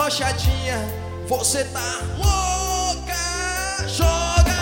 arrochadinha, você tá louca, joga.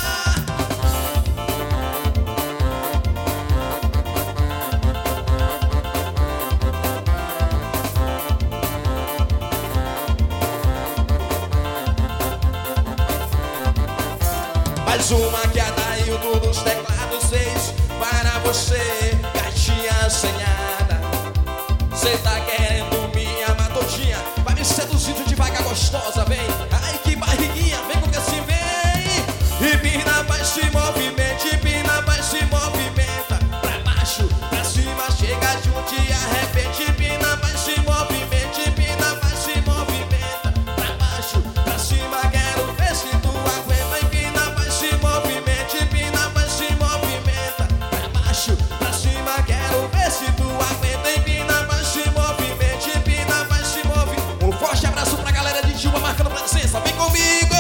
Mais uma que a Dailton dos teclados fez para você, gatinha assanhada. Cê tá querendo me amar todinha, vai me seduzindo devagar, gostosa, vem. Ai, que barriguinha, vem com que assim vem. E pina vai se movimente, pina vai se movimenta. Pra baixo, pra cima, chega junto e arrepende. Pina vai se movimente, pina vai se movimenta. Pra baixo, pra cima, quero ver se tu aguenta. E pina vai se movimente, pina vai se movimenta. Pra baixo, pra cima, quero ver se tu aguenta. E pina vai se movimente, pina vai se move. Um forte abraço pra galera de Dilma marcando presença, vem comigo.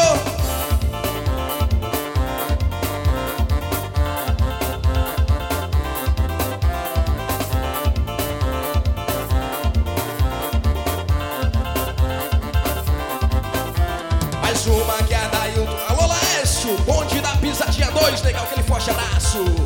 Mais uma que é a Dailton. Alô, Laércio, bonde da pisadinha 2, legal, aquele forte abraço.